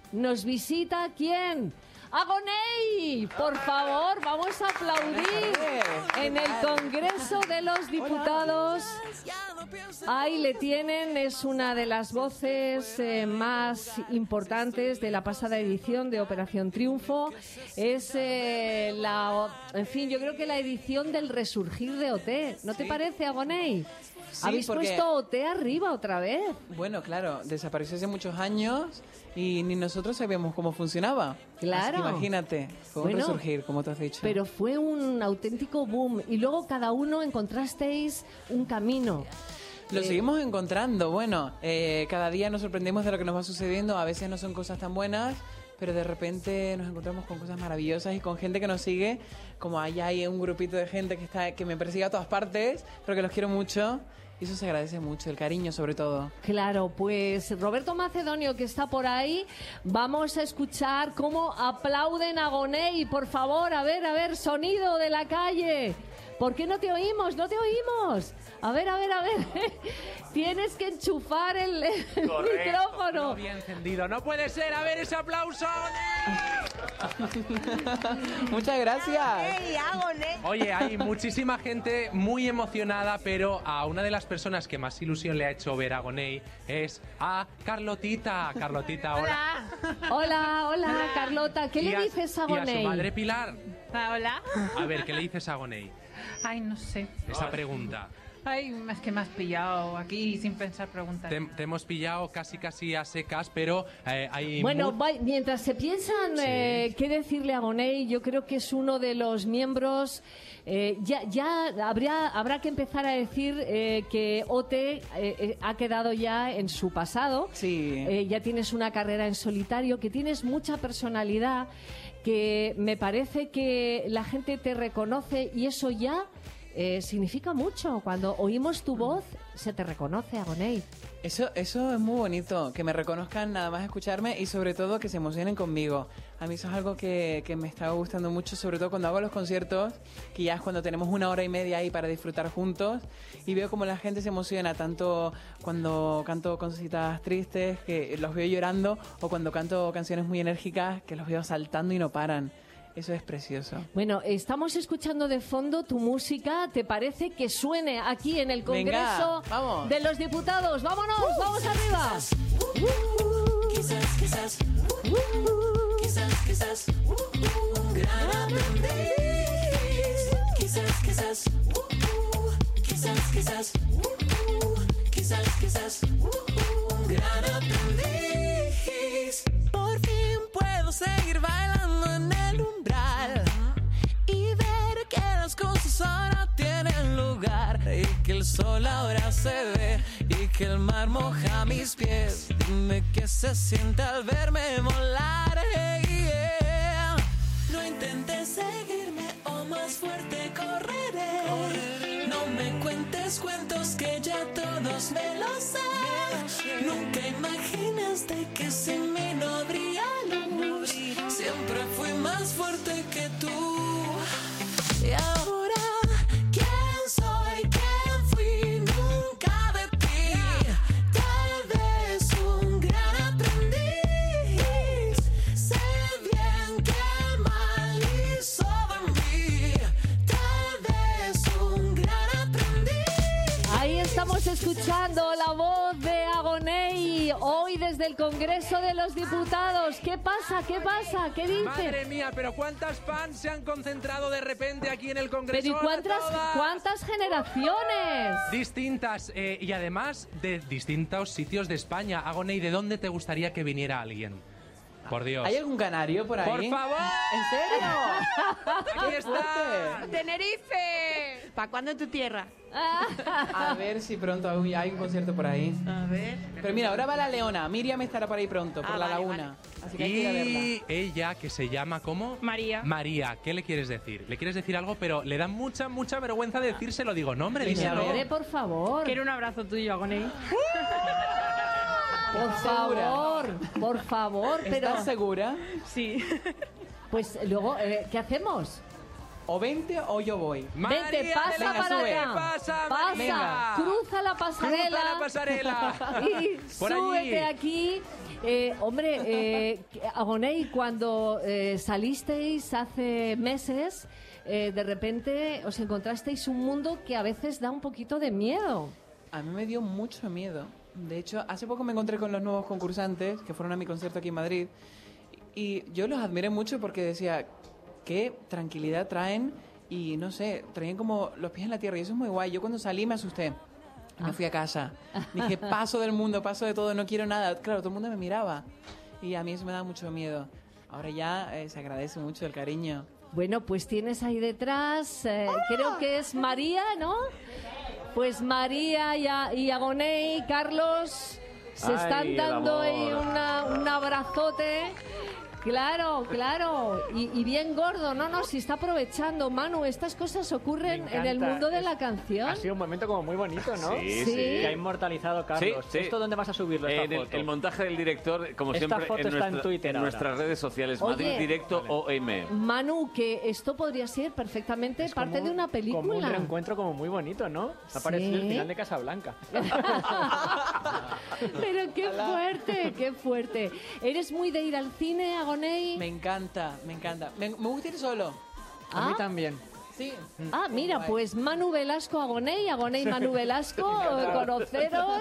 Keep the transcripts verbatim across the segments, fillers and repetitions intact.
nos visita ¿quién? Agoney, por favor, vamos a aplaudir en el Congreso de los Diputados. Ahí le tienen, es una de las voces eh, más importantes de la pasada edición de Operación Triunfo. Es eh, la, en fin, yo creo que la edición del resurgir de O T. ¿No te parece, Agoney? Sí, ¿Habéis porque... puesto O T arriba otra vez? Bueno, claro, desapareció hace muchos años y ni nosotros sabíamos cómo funcionaba. Claro. Así que imagínate, fue un Bueno, resurgir, como te has dicho. Pero fue un auténtico boom y luego cada uno encontrasteis un camino. Lo Eh, seguimos encontrando. Bueno, eh, cada día nos sorprendemos de lo que nos va sucediendo. A veces no son cosas tan buenas, pero de repente nos encontramos con cosas maravillosas y con gente que nos sigue. Como allá hay un grupito de gente que está que me persigue a todas partes, pero que los quiero mucho. Y eso se agradece mucho, el cariño sobre todo. Claro, pues Roberto Macedonio, que está por ahí, vamos a escuchar cómo aplauden a Agoney. Por favor, a ver, a ver, sonido de la calle. ¿Por qué no te oímos? No te oímos. A ver, a ver, a ver. Tienes que enchufar el, el micrófono. No había encendido. No puede ser. A ver ese aplauso. Muchas gracias. Oye, hay muchísima gente muy emocionada, pero a una de las personas que más ilusión le ha hecho ver a Agoney es a Carlotita. Carlotita, hola. Hola, hola, hola, Carlota. ¿Qué Y le dices a Y a Agoney? su madre Pilar. Ah, hola. A ver, ¿qué le dices a Agoney? Ay, no sé. Esa pregunta. Ay, es que me has pillado aquí sin pensar preguntas. Te, te hemos pillado casi casi a secas, pero eh, hay... Bueno, mu- va- mientras se piensan Sí. eh, qué decirle a Agoney, yo creo que es uno de los miembros. Eh, ya ya habría, habrá que empezar a decir eh, que O T eh, eh, ha quedado ya en su pasado. Sí. Eh, ya tienes una carrera en solitario, que tienes mucha personalidad, que me parece que la gente te reconoce y eso ya eh, significa mucho. Cuando oímos tu voz, se te reconoce, Agoney. Eso, eso es muy bonito, que me reconozcan nada más escucharme y sobre todo que se emocionen conmigo. A mí eso es algo que, que me está gustando mucho, sobre todo cuando hago los conciertos, que ya es cuando tenemos una hora y media ahí para disfrutar juntos y veo como la gente se emociona, tanto cuando canto cositas tristes, que los veo llorando, o cuando canto canciones muy enérgicas, que los veo saltando y no paran. Eso es precioso. Bueno, estamos escuchando de fondo tu música. ¿Te parece que suene aquí en el Congreso Venga, vamos. de los Diputados? ¡Vámonos! Uh, ¡Vamos arriba! Quizás, quizás, uh, quizás, quizás, uh, un gran aprendiz. Quizás, quizás, uh, quizás, quizás, uh, quizás, quizás, uh, un gran aprendiz. Por fin puedo seguir bailando en el umbral y ver que las cosas ahora tienen lugar y que el sol ahora se ve y que el mar moja mis pies. Dime qué se siente al verme volar. Hey, yeah. No intentes seguirme o más fuerte correré. No me cuentes cuentos que ya todos me los sé. Nunca imaginaste que sin mí no habría luz. Siempre fui más fuerte que tú. Y ahora, ¿quién soy? ¿Quién fui? Nunca de ti. Tal vez un gran aprendiz. Sé bien que mal hizo de mí. Tal vez un gran aprendiz. Ahí estamos escuchando la voz de Agoney, hoy desde el Congreso de los Diputados. ¿Qué pasa? ¿Qué pasa? ¿Qué dice? Madre mía, pero ¿cuántas fans se han concentrado de repente aquí en el Congreso? Pero ¿y cuántas, Todas. cuántas generaciones? Distintas eh, y además de distintos sitios de España. Agoney, ¿de dónde te gustaría que viniera alguien? Por Dios. ¿Hay algún canario por ahí? ¡Por favor! ¿En serio? ¡Aquí está! ¡Tenerife! ¿Para cuándo en tu tierra? A ver si pronto hay hay un concierto por ahí. A ver. Pero mira, ahora va la Leona. Miriam estará por ahí pronto, por Ah, la vale, laguna. Así que hay que ir a verla. Y ella, que se llama, ¿cómo? María. María, ¿qué le quieres decir? ¿Le quieres decir algo? Pero le da mucha, mucha vergüenza decírselo. Digo, no, hombre, Dime, a díselo. ver. Hombre, por favor. Quiero un abrazo tuyo, Agoney. Por favor, por favor, pero ¿Estás segura? Sí. pues luego, eh, ¿qué hacemos? o vente o yo voy. Vente, pasa venga, para sube. acá. Pasa, Pasa, María. cruza la pasarela. Cruza la pasarela. Y Por allí. súbete aquí. Eh, hombre, eh, Agoney, cuando eh, salisteis hace meses, eh, de repente os encontrasteis un mundo que a veces da un poquito de miedo. A mí me dio mucho miedo. De hecho, hace poco me encontré con los nuevos concursantes que fueron a mi concierto aquí en Madrid y yo los admiré mucho porque decía qué tranquilidad traen y no sé, traían como los pies en la tierra y eso es muy guay. Yo cuando salí me asusté. Me fui a casa. Dije, paso del mundo, paso de todo, no quiero nada. Claro, todo el mundo me miraba y a mí eso me da mucho miedo. Ahora ya eh, se agradece mucho el cariño. Bueno, pues tienes ahí detrás, eh, creo que es María, ¿no? Pues María y, a- y Agoney, Carlos, se Ay, están el dando amor. ahí una- un abrazote. Claro, claro. Y, y bien gordo, no, no, si está aprovechando. Manu, estas cosas ocurren Me en el encanta. mundo de Es- la canción. Ha sido un momento como muy bonito, ¿no? Sí, Sí. sí. Que ha inmortalizado Carlos. Sí, sí. ¿Esto dónde vas a subirlo, esta En el, foto? el montaje del director, como Esta siempre, foto en, está en nuestra- Twitter en ahora. nuestras redes sociales. Oye. Madrid Directo O M. Manu, que esto podría ser perfectamente Es parte como- de una Como un película. reencuentro como muy bonito, ¿no? Ha parecido Sí. el final de Casablanca. Pero qué fuerte, qué fuerte. ¿Eres muy de ir al cine, Agoney? Me encanta, me encanta. Me, me gusta ir solo. A mí Ah. también. Sí. Ah, mira, Guay. pues Manu Velasco Agoney, Agoney Manu Velasco, eh, conoceros.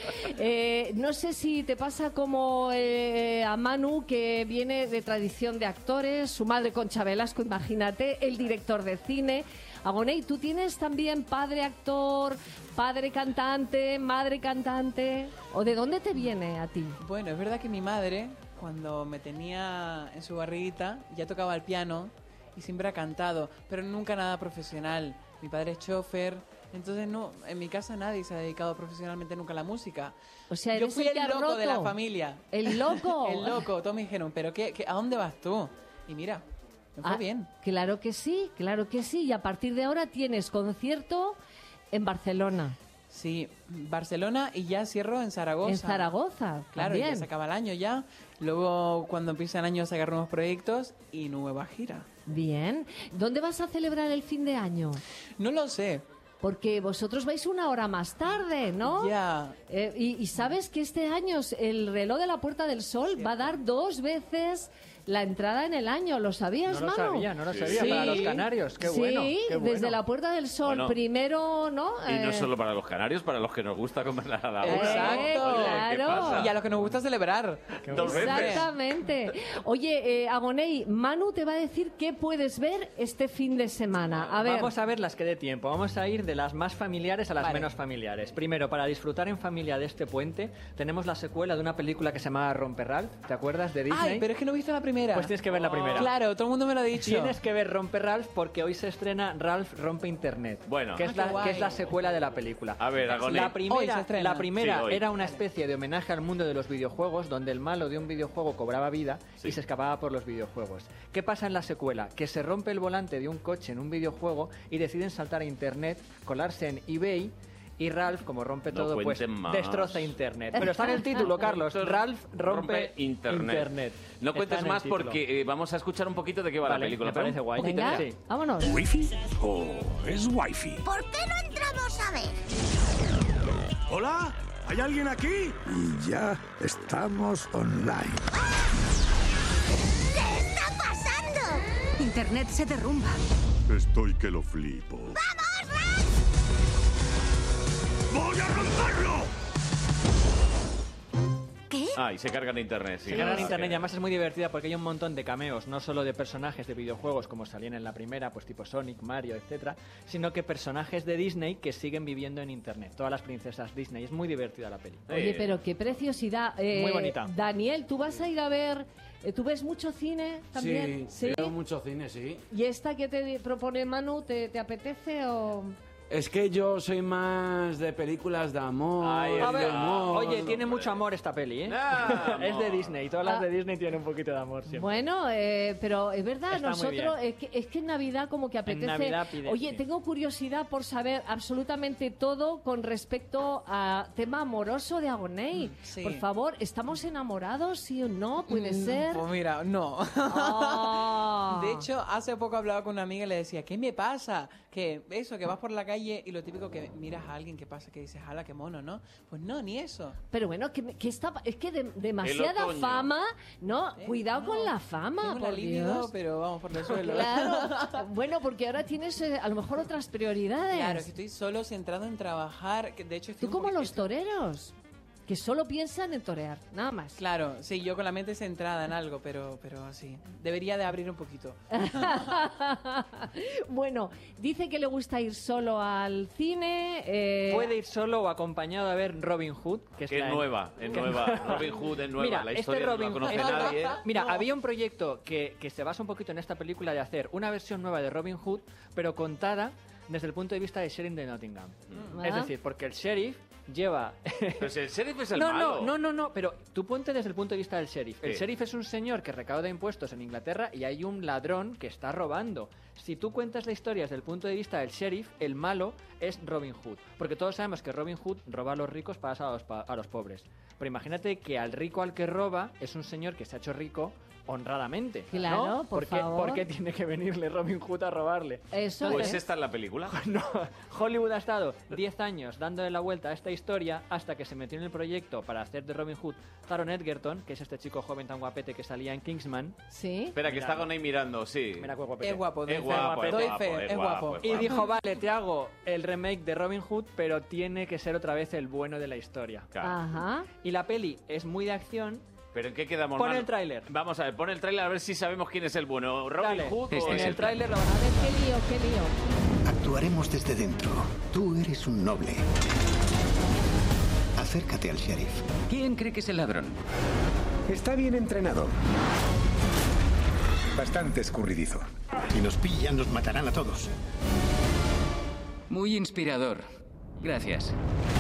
Eh, no sé si te pasa como eh, a Manu, que viene de tradición de actores, su madre Concha Velasco, imagínate, el director de cine. Agoney, ¿tú tienes también padre actor, padre cantante, madre cantante? ¿O de dónde te viene a ti? Bueno, es verdad que mi madre, cuando me tenía en su barriguita, ya tocaba el piano y siempre ha cantado, pero nunca nada profesional. Mi padre es chofer, entonces no, en mi casa nadie se ha dedicado profesionalmente nunca a la música. O sea, Yo eres fui el el que ha loco de la roto. familia. ¿El loco? El loco, todos me dijeron, ¿pero qué, qué, a dónde vas tú? Y mira, me fue Ah, bien. Claro que sí, claro que sí. Y a partir de ahora tienes concierto en Barcelona, Sí, Barcelona y ya cierro en Zaragoza. en Zaragoza. Claro, también. ya se acaba el año ya. Luego, cuando empieza el año, sacar nuevos proyectos y nueva gira. Bien. ¿Dónde vas a celebrar el fin de año? No lo sé. Porque vosotros vais una hora más tarde, ¿no? Ya. Eh, y, y sabes que este año el reloj de la Puerta del Sol va a dar dos veces la entrada en el año. ¿Lo sabías, No lo Manu? sabía, no lo Sí. sabía. Sí. Para los canarios, qué sí, bueno. qué bueno. desde la Puerta del Sol. Bueno. Primero, ¿no? Y no Eh, solo para los canarios, para los que nos gusta comer la la Exacto. Eh, Oye, ¿qué claro. pasa? Y a los que nos gusta celebrar. Dos veces. Exactamente. Oye, eh, Agoney, Manu te va a decir qué puedes ver este fin de semana. A ver, Vamos a ver las que dé tiempo. Vamos a ir de las más familiares a las Vale. menos familiares. Primero, para disfrutar en familia de este puente, tenemos la secuela de una película que se llama Romper Ralph. ¿Te acuerdas de Disney? Ay, pero es que no he visto la primera. Pues tienes que ver la primera. Claro, todo el mundo me lo ha dicho. Tienes que ver Romper Ralph porque hoy se estrena Ralph Rompe Internet. Bueno. que es, Ah, qué la, guay. que es la secuela de la película. A ver, Agoney. La Hoy se primera, estrena. la primera Sí, hoy. era una especie de homenaje al mundo de los videojuegos, donde el malo de un videojuego cobraba vida Sí. y se escapaba por los videojuegos. ¿Qué pasa en la secuela? Que se rompe el volante de un coche en un videojuego y deciden saltar a Internet, colarse en eBay. Y Ralph, como rompe No todo, pues cuenten más. destroza Internet. Pero está en el título, Carlos. Ralph rompe, Internet. No Está cuentes en el más título. porque eh, vamos a escuchar un poquito de qué va Vale, la película. me parece pero un guay. poquito venga, ya. Sí. vámonos. ¿Wifi? ¿O es wifi? ¿Por qué no entramos a ver? ¿Hola? ¿Hay alguien aquí? Y ya estamos online. ¿Qué está pasando? Internet se derrumba. Estoy que lo flipo. ¡Vamos, Ralph! ¡Voy a romperlo! ¿Qué? Ah, y se cargan internet. Sí, Se cargan Ah, internet ok. y además es muy divertida porque hay un montón de cameos, no solo de personajes de videojuegos como salían en la primera, pues tipo Sonic, Mario, etcétera, sino que personajes de Disney que siguen viviendo en internet. Todas las princesas Disney. Es muy divertida la peli. Oye, Eh, pero qué preciosidad. Eh, Muy bonita. Daniel, ¿tú vas a ir a ver... eh, ¿Tú ves mucho cine también? Sí, veo mucho cine, sí. ¿Y esta que te propone Manu, te, te apetece o...? Es que yo soy más de películas de amor, Ay, de a ver, amor. Oye, tiene mucho amor esta peli, ¿eh? Ah, es de Disney. Todas las Ah. de Disney tienen un poquito de amor siempre. Bueno, eh, pero es verdad, Está muy nosotros, bien. es que, es que en Navidad como que apetece... Navidad pide, Oye, sí. tengo curiosidad por saber absolutamente todo con respecto a tema amoroso de Agoney. sí. Por favor, ¿estamos enamorados, sí o no? ¿Puede Mm, ser? Pues mira, no. Ah, Ah. De hecho, hace poco hablaba con una amiga y le decía, ¿qué me pasa? Que eso, que vas por la calle y lo típico que miras a alguien que pasa, que dices, ¡hala, qué mono!, ¿no? Pues no, ni eso. Pero bueno, que, que está, es que de- demasiada otoño. fama, ¿no? Cuidado con la fama, Tengo una por libido, Dios. pero vamos por el suelo. Claro, bueno, porque ahora tienes eh, a lo mejor otras prioridades. Claro, que estoy solo centrado en trabajar, que de hecho estoy Tú un como poquito- los toreros, que solo piensan en torear, nada más. Claro, sí, yo con la mente centrada en algo, pero, pero sí. Debería de abrir un poquito. Bueno, dice que le gusta ir solo al cine. eh, Puede ir solo o acompañado a ver Robin Hood, que Que está es en- nueva, es que- nueva. Robin Hood es nueva. Mira, la este historia no Robin la conoce este- nadie. Mira, había un proyecto que, que se basa un poquito en esta película de hacer una versión nueva de Robin Hood, pero contada desde el punto de vista del sheriff de Nottingham. Mm. Es Ah. decir, porque el sheriff lleva... Pero si el sheriff es el no, malo. no, no, no, no, pero tú ponte desde el punto de vista del sheriff. El ¿Qué? sheriff es un señor que recauda impuestos en Inglaterra y hay un ladrón que está robando. Si tú cuentas la historia desde el punto de vista del sheriff, el malo es Robin Hood. Porque todos sabemos que Robin Hood roba a los ricos para dar a los, pa- a los pobres. Pero imagínate que al rico al que roba es un señor que se ha hecho rico honradamente. Claro, ¿no? por qué, favor. ¿Por qué tiene que venirle Robin Hood a robarle? Eso Pues es. esta es la película. No, Hollywood ha estado diez años dándole la vuelta a esta historia hasta que se metió en el proyecto para hacer de Robin Hood Taron Edgerton, que es este chico joven tan guapete que salía en Kingsman. Sí. Espera, que está con ahí mirando, sí. Mira qué guapete. Es guapo, doy Es fe. guapo, es Doy guapo, fe, es es guapo, guapo. es Y guapo. dijo, vale, te hago el remake de Robin Hood, pero tiene que ser otra vez el bueno de la historia. Claro. Ajá. Y la peli es muy de acción. ¿Pero en qué quedamos? Pon Manu? el tráiler. Vamos a ver, pon el tráiler a ver si sabemos quién es el bueno. ¿Robin Dale. Hood o En es el el tráiler lo A van a ver. ver, qué lío, qué lío. Actuaremos desde dentro. Tú eres un noble. Acércate al sheriff. ¿Quién cree que es el ladrón? Está bien entrenado. Bastante escurridizo. Si nos pillan, nos matarán a todos. Muy inspirador. Gracias.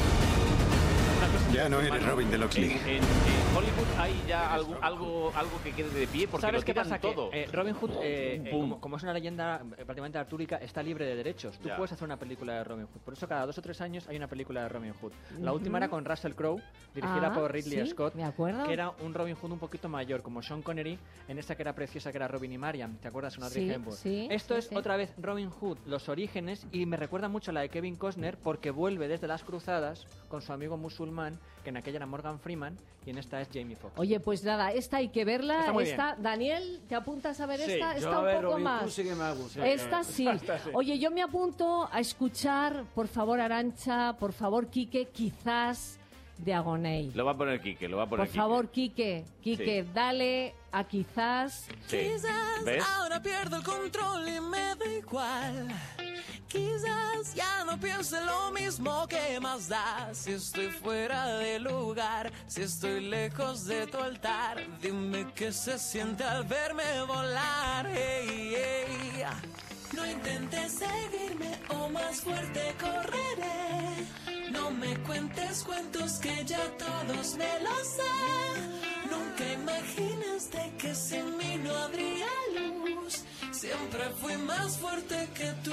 Ya no eres Robin de En, Locksley. en- en Hollywood hay ya algo, algo, algo que quede de pie porque ¿Sabes lo qué tiran pasa? todo. Que, eh, Robin Hood, eh, eh, Pum. como, como es una leyenda eh, prácticamente artúrica, está libre de derechos. Tú Ya. puedes hacer una película de Robin Hood. Por eso cada dos o tres años hay una película de Robin Hood. La Ujú. última era con Russell Crowe, dirigida Ah, por Ridley sí, Scott, me acuerdo. que era un Robin Hood un poquito mayor, como Sean Connery, en esa que era preciosa, que era Robin y Marian. ¿Te acuerdas? Una Audrey Sí, Hepburn. sí, Esto sí, es sí. otra vez Robin Hood, los orígenes, y me recuerda mucho a la de Kevin Costner porque vuelve desde las cruzadas con su amigo musulmán, que en aquella era Morgan Freeman y en esta es Jamie Foxx. Oye, pues nada, esta hay que verla. Está muy Esta, Daniel, ¿te apuntas a ver Sí, esta? yo Esta a un ver, poco Robin Hood más. sí que me hago, sí. Esta sí. Esta sí. Oye, yo me apunto a escuchar, por favor, Arancha, por favor, Quique, quizás de Agoney. Lo va a poner Quique, lo va a poner Por favor, Quique, Quique, Sí. dale a quizás. Quique. Sí. Quizás ¿Ves? ahora pierdo el control y me da igual. Quizás ya no piense lo mismo, que más da si estoy fuera de lugar, si estoy lejos de tu altar. Dime qué se siente al verme volar. Hey, hey. No intentes seguirme o más fuerte correré. No me cuentes cuentos que ya todos me los sé. Nunca imaginaste que sin mí no habría luz. Siempre fui más fuerte que tú.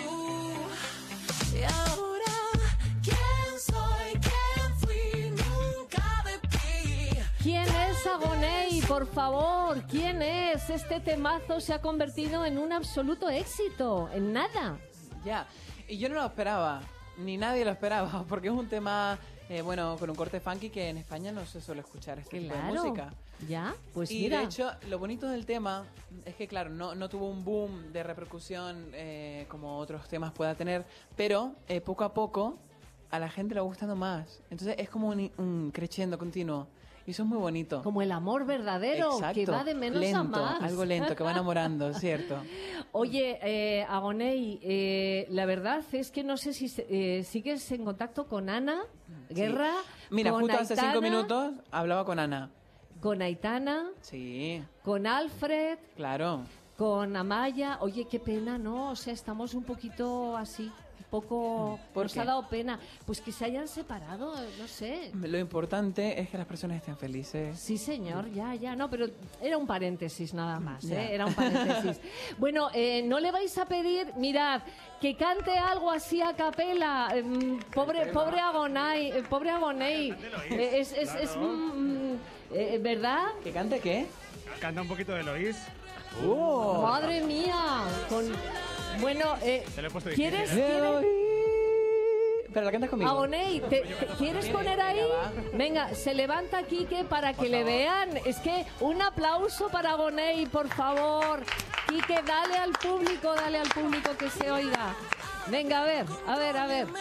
Y ahora, ¿quién soy? ¿Quién fui? Nunca de ti. ¿Quién es Agoney? Por favor, ¿quién es? Este temazo se ha convertido en un absoluto éxito. En nada. Ya, y yo no lo esperaba, ni nadie lo esperaba, porque es un tema, eh, bueno, con un corte funky que en España no se suele escuchar este tipo de Claro. música. Ya, pues y mira. de hecho, lo bonito del tema es que, claro, no, no tuvo un boom de repercusión eh, como otros temas pueda tener, pero eh, poco a poco a la gente le va gustando más. Entonces es como un, un crescendo continuo. Y eso es muy bonito. Como el amor verdadero, Exacto. que va de menos lento, a más. algo lento, que va enamorando, ¿cierto? Oye, eh, Agoney, eh, la verdad es que no sé si se- eh, sigues en contacto con Ana Guerra. Mira, con justo hace Aitana, cinco minutos hablaba con Ana. Con Aitana, Sí, con Alfred, claro. con Amaya. Oye, qué pena, ¿no? O sea, estamos un poquito así, un poco... ¿Por nos qué? ha dado pena. Pues que se hayan separado, no sé. Lo importante es que las personas estén felices. Sí, señor, ya, ya, no, pero era un paréntesis nada más, ¿eh? Ya. Era un paréntesis. Bueno, eh, no le vais a pedir, mirad, que cante algo así a capela, em, pobre, pobre Agonay, eh, pobre Agoney, Eh, es, es, es, mm, eh, ¿verdad? ¿Que cante qué? Canta un poquito de Eloís. Oh. Madre mía. Con... Bueno, eh, Te lo he puesto ¿quieres, difícil, ¿eh? ¿quieres? Pero la cantas conmigo. Agoney, ¿te, te- ¿quieres poner ahí? Venga, se levanta Quique para que le vean. Es que un aplauso para Agoney, por favor. Quique, dale al público, dale al público que se oiga. Venga, a ver, a ver, a ver.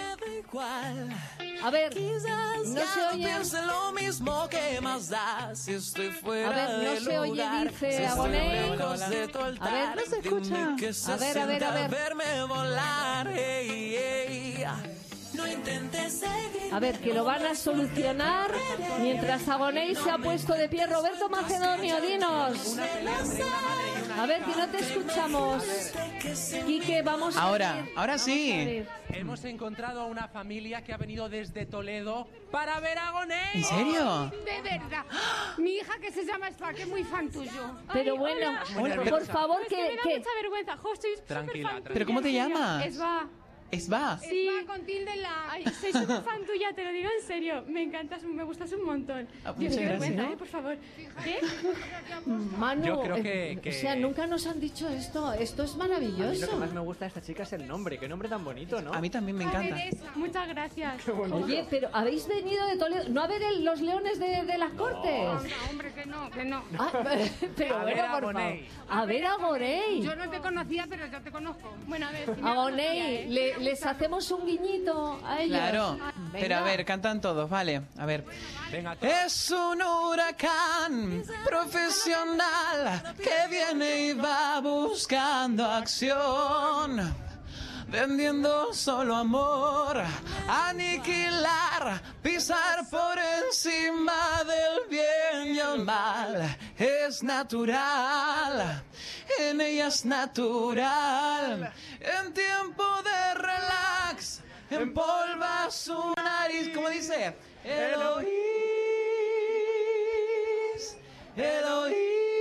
A ver, no se oye. lo mismo que más da si estoy fuera A ver, no del se oye, lugar, dice si estoy Agoney. lejos de tu A altar, ver, no se escucha. dime qué se A ver, a ver, siente a ver. al verme volar. Ey, ey. No intentes seguir. A ver, que lo van a solucionar mientras Agoney se ha puesto de pie. Roberto Macedonio, dinos. A ver, que no te escuchamos. Quique, vamos a Ahora, ver. ahora sí. Hemos encontrado a una familia que ha venido desde Toledo para ver a Agoney. ¿En serio? De verdad. Mi hija que se llama Spa, que es muy fan tuyo. Pero bueno, Hola, por favor, Es que que... me da que- mucha vergüenza. Jo, soy súper Tranquila, fan tranquila. ¿Pero cómo te tuya. llamas? Esba. Esba. Sí, con tilde en la... Ay, soy súper fan tuya, te lo digo en serio. Me encantas, me gustas un montón. Ah, Dios, muchas qué vergüenza, gracias. ¿eh? Por favor. ¿Qué? Manu, Yo creo eh, que- que- o sea, nunca nos han dicho esto. Esto es A mí lo que maravilloso. más me gusta de esta chica es el nombre. Qué nombre tan bonito, ¿no? A mí también me A encanta. ver, esa. Muchas gracias. Oye, pero habéis venido de Toledo, no a ver el- los leones de, de las No, Cortes. no, hombre, que no, que no. Ah, pero A bueno, ver a por favor. Agoney. A ver a Agoney. Yo no te conocía, pero yo te conozco. Bueno, a ver. Si me Agoney, conocía, ¿eh? le- les hacemos un guiñito a ellos. Claro. Venga. Pero a ver, cantan todos, vale. A ver. Venga, todos. Es un huracán profesional que viene y va buscando acción. Vendiendo solo amor, aniquilar, pisar por encima del bien y el mal. Es natural, en ella es natural. En tiempo de relax, empolva su nariz. ¿Cómo dice? Eloís, Eloís,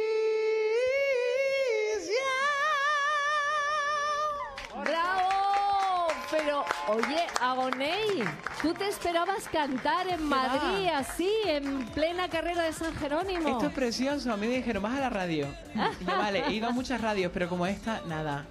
yeah. ¡Bravo! Pero, oye, Agoney, ¿tú te esperabas cantar en Madrid así, en plena carrera de San Jerónimo? Esto es precioso. A mí me dijeron, vas a la radio. Y yo, vale, he ido a muchas radios, pero como esta, nada.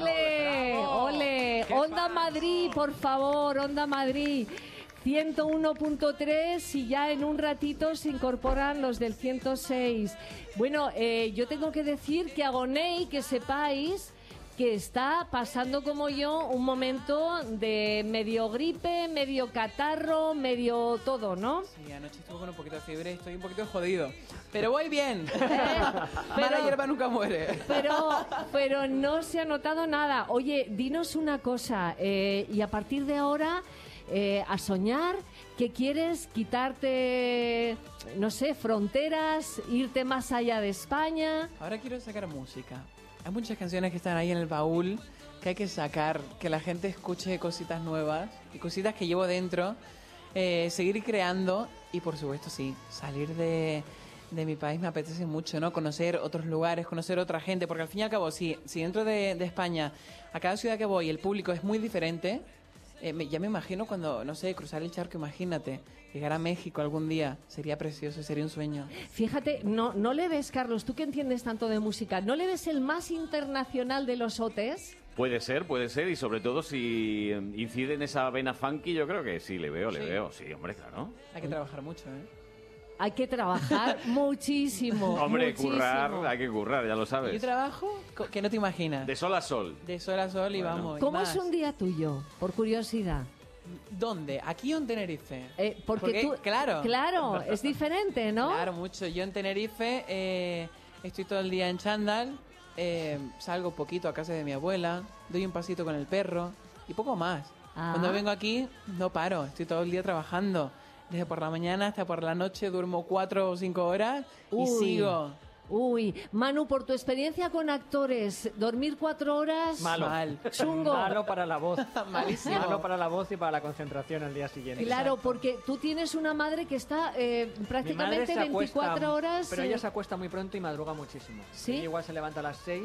¡Ole! ¡Ole! ¡Qué Onda paso! Madrid, por favor, Onda Madrid. ciento uno punto tres y ya en un ratito se incorporan los del ciento seis. Bueno, eh, yo tengo que decir que Agoney, que sepáis que está pasando como yo un momento de medio gripe, medio catarro, medio todo, ¿no? Sí, anoche estuve con un poquito de fiebre y estoy un poquito jodido. Pero voy bien. Pero- Mala hierba nunca muere. Pero, pero no se ha notado nada. Oye, dinos una cosa, eh, y a partir de ahora, eh, a soñar, que quieres quitarte, no sé, fronteras, irte más allá de España. Ahora quiero sacar música. Hay muchas canciones que están ahí en el baúl que hay que sacar, que la gente escuche cositas nuevas y cositas que llevo dentro, eh, seguir creando y por supuesto sí, salir de, de mi país me apetece mucho, ¿no? Conocer otros lugares, conocer otra gente, porque al fin y al cabo, si, si dentro de, de España, a cada ciudad que voy, el público es muy diferente, eh, me- ya me imagino cuando, no sé, cruzar el charco, imagínate, llegar a México algún día, sería precioso, sería un sueño. Fíjate, no, no le ves, Carlos, tú que entiendes tanto de música, ¿no le ves el más internacional de los otes? Puede ser, puede ser, y sobre todo si eh, incide en esa vena funky, yo creo que sí, le veo, le Sí. veo, sí, hombre, claro. Hay que trabajar mucho, ¿eh? Hay que trabajar muchísimo. Hombre, muchísimo. currar, hay que currar, ya lo Yo sabes. trabajo co- que no te imaginas. De sol a sol. De sol a sol y Bueno. vamos. y ¿Cómo más. es un día tuyo? Por curiosidad. ¿Dónde? ¿Aquí o en Tenerife? Eh, porque, Porque, tú, claro. claro, es diferente, ¿no? Claro, mucho. Yo en Tenerife eh, estoy todo el día en chándal, eh, salgo poquito a casa de mi abuela, doy un pasito con el perro y poco más. Ah. Cuando vengo aquí no paro, estoy todo el día trabajando. Desde por la mañana hasta por la noche duermo cuatro o cinco horas y Uy. sigo. Uy, Manu, por tu experiencia con actores, dormir cuatro horas... Malo. Mal. Chungo. Malo para la voz. Malísimo. Malo para la voz y para la concentración al día siguiente. Claro, porque tú tienes una madre que está eh, Mi madre prácticamente se acuesta, veinticuatro horas... pero eh, ella se acuesta muy pronto y madruga muchísimo. ¿Sí? Ella igual se levanta a las seis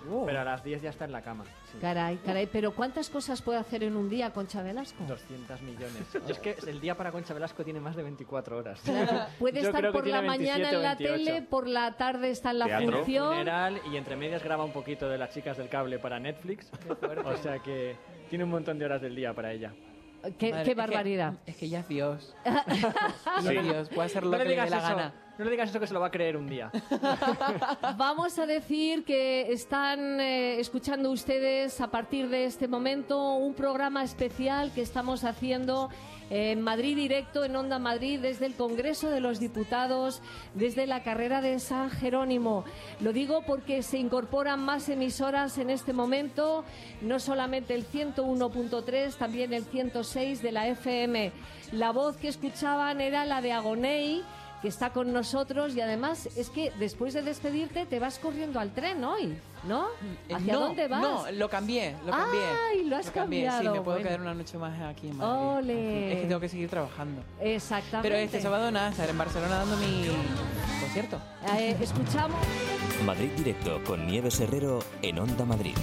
Uh. Pero a las diez ya está en la cama. Sí. Caray, caray, pero ¿cuántas cosas puede hacer en un día Concha Velasco? doscientos millones. Es que el día para Concha Velasco tiene más de veinticuatro horas. Claro, puede Yo estar creo que por tiene la mañana veintisiete en o la veintiocho. tele, por la tarde está en la Teatro, función. funeral, y entre medias graba un poquito de Las chicas del cable para Netflix. O sea que tiene un montón de horas del día para ella. Qué, Madre, qué es que- barbaridad. Es que ella es Dios. Sí. Ella es Dios, puede hacer lo No le que le dé digas la eso. gana. No le digas eso, que se lo va a creer un día. Vamos a decir que están eh, escuchando ustedes a partir de este momento un programa especial que estamos haciendo en Madrid Directo, en Onda Madrid, desde el Congreso de los Diputados, desde la carrera de San Jerónimo. Lo digo porque se incorporan más emisoras en este momento, no solamente el ciento uno punto tres, también el ciento seis de la F M. La voz que escuchaban era la de Agoney, que está con nosotros, y además es que después de despedirte te vas corriendo al tren hoy, ¿no? ¿Hacia no, dónde vas? No, lo cambié, lo cambié. ¡Ay, lo has cambié, cambiado! Sí, me puedo Bueno. quedar una noche más aquí en Madrid. ¡Ole! Es que tengo que seguir trabajando. Exactamente. Pero este sábado nada, estaré en Barcelona dando mi concierto. Eh, escuchamos... Madrid Directo con Nieves Herrero en Onda Madrid.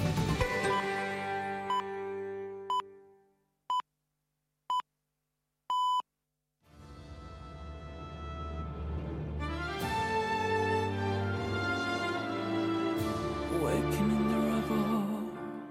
Waking in the rubble,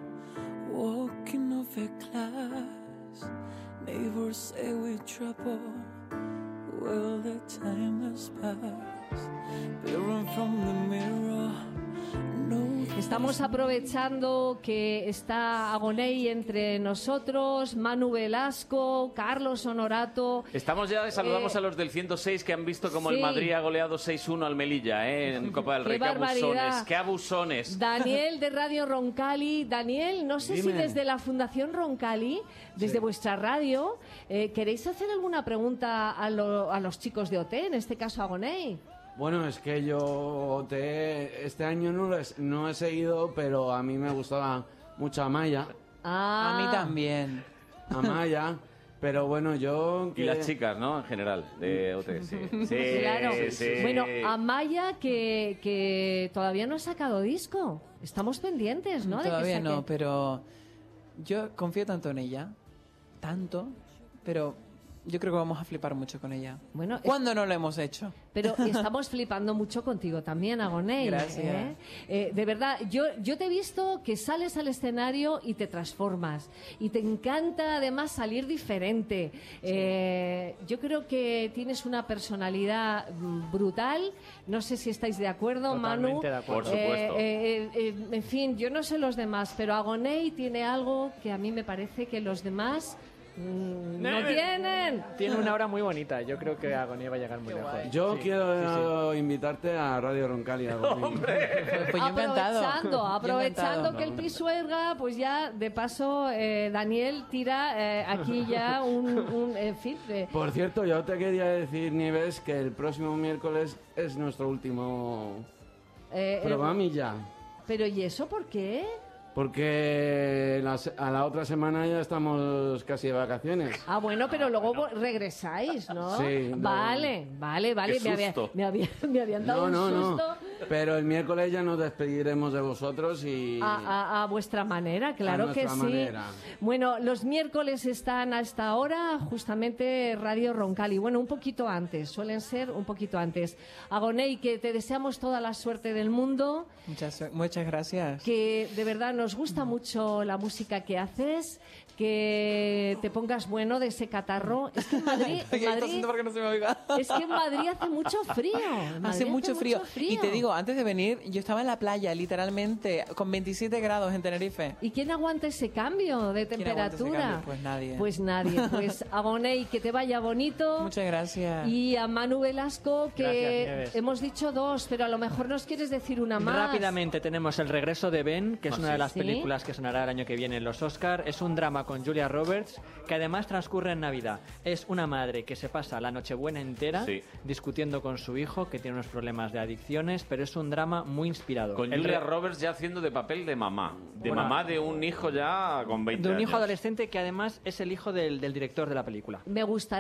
walking over glass. Neighbors say we trouble. Well, the time has passed. Peering from the mirror. No. Estamos aprovechando que está Agoney entre nosotros, Manu Velasco, Carlos Honorato. Estamos ya, saludamos Eh, a los del ciento seis que han visto como el sí. Madrid ha goleado seis uno al Melilla, ¿eh? En Copa del ¡Qué Rey. ¡Qué barbaridad! abusones! ¡Qué abusones! Daniel de Radio Roncali. Daniel, no sé si Dime. desde la Fundación Roncali, desde Sí. vuestra radio, eh, ¿queréis hacer alguna pregunta a, lo- a los chicos de O T, en este caso a Agoney? Bueno, es que yo te, este año no, lo he, no he seguido, pero a mí me gustaba mucho Amaya. Ah. A mí también. Amaya. Pero bueno, yo... Y que- las chicas, ¿no? En general, de O T. Sí, sí, Claro. sí. Bueno, Amaya que, que todavía no ha sacado disco. Estamos pendientes, ¿no? de que Todavía saque. no, pero yo confío tanto en ella, tanto, pero yo creo que vamos a flipar mucho con ella. Bueno, es- ¿Cuándo no lo hemos hecho? Pero estamos flipando mucho contigo también, Agoney. Gracias. ¿eh? Eh, de verdad, yo, yo te he visto que sales al escenario y te transformas. Y te encanta además salir diferente. Eh, yo creo que tienes una personalidad mm, brutal. No sé si estáis de acuerdo, Manu. Totalmente de acuerdo. Por supuesto. Eh, eh, eh, en fin, yo no sé los demás, pero Agoney tiene algo que a mí me parece que los demás mm, no tienen. Tiene una hora muy bonita. Yo creo que Agonía va a llegar muy lejos. Yo Sí, quiero invitarte a Radio Roncali. ¡Hombre! Pues yo encantado. Aprovechando, Yo aprovechando encantado. que el pisuerga, pues ya de paso eh, Daniel tira eh, aquí ya un, un en fin. eh, Por cierto, yo te quería decir, Nieves, que el próximo miércoles es nuestro último eh, programa y ya. pero ¿y eso por qué? Porque la se- a la otra semana ya estamos casi de vacaciones. Ah, bueno, pero luego vo- regresáis, ¿no? Sí, no. Vale, vale, vale. Qué Me, había- susto. me, había- me habían dado No, un no, susto. no. Pero el miércoles ya nos despediremos de vosotros y... A, a- a vuestra manera, claro A que nuestra sí. manera. Bueno, los miércoles están a esta hora, justamente Radio Roncali. Bueno, un poquito antes, suelen ser un poquito antes. Agoney, que te deseamos toda la suerte del mundo, Muchas, muchas gracias. que de verdad nos gusta mucho la música que haces, que te pongas bueno de ese catarro. Es que en Madrid, en Ay, Madrid- tosiendo porque no se me oiga. es que en Madrid hace mucho frío. En Madrid Hace mucho frío. Y te digo, antes de venir, yo estaba en la playa, literalmente, con veintisiete grados en Tenerife. ¿Y quién aguanta ese cambio de ¿Quién aguanta ese temperatura? cambio? Pues nadie. Pues nadie. Pues Agoney, que te vaya bonito. Muchas gracias. Y a Manu Velasco, que Gracias, Nieves. hemos dicho dos, pero a lo mejor nos quieres decir una más. Rápidamente tenemos El regreso de Ben, que es Ah, una sí. de las ¿Sí? películas que sonará el año que viene en los Oscar. Es un drama con Julia Roberts que además transcurre en Navidad. Es una madre que se pasa la Nochebuena entera Sí. discutiendo con su hijo, que tiene unos problemas de adicciones, pero es un drama muy inspirador. Con El Julia re- Roberts ya haciendo de papel de mamá. De Bueno. mamá de un hijo ya con veinte de un años. hijo adolescente que además es el hijo del, del director de la película. ¿Me gustará?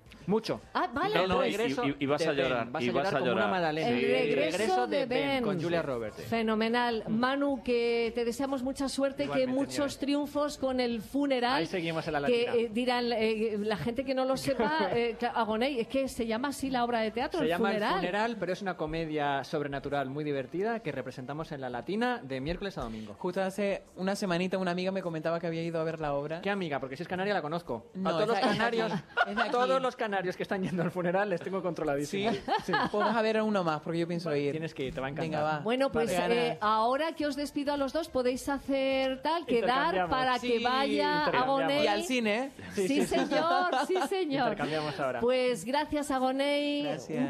Mucho. Ah, vale. No, no, El y, regreso y- y vas de a llorar. Ben. Vas y a vas llorar a como una llorar. magdalena. El Sí. regreso de Ben. con Julia Roberts. Fenomenal. Manu, que te deseamos mucha suerte, Igualmente, que muchos triunfos con el funeral. Ahí seguimos en la Que latina. eh, dirán, eh, la gente que no lo sepa, eh, que- Agoney, es que se llama así la obra de teatro, Se el llama funeral. El Funeral, pero es una comedia sobrenatural muy divertida que representamos en la latina de miércoles a domingo. Justo hace una semanita una amiga me comentaba que había ido a ver la obra. ¿Qué amiga? Porque si es canaria la conozco. No, a todos los es de aquí, canarios, es de aquí. todos los canarios que están yendo al funeral les tengo Sí, controladísimos. sí. Pues vas a ver a uno más porque yo pienso ir. Tienes que ir, te va a encantar. Venga, va. Bueno, pues Vale. eh, ahora que os despido a los dos, podéis hacer tal, quedar Intercambiamos. para Sí, que vaya intercambiamos. Agoney. Y al cine. Sí, señor, sí, señor. Intercambiamos ahora. Pues gracias, Agoney. Gracias.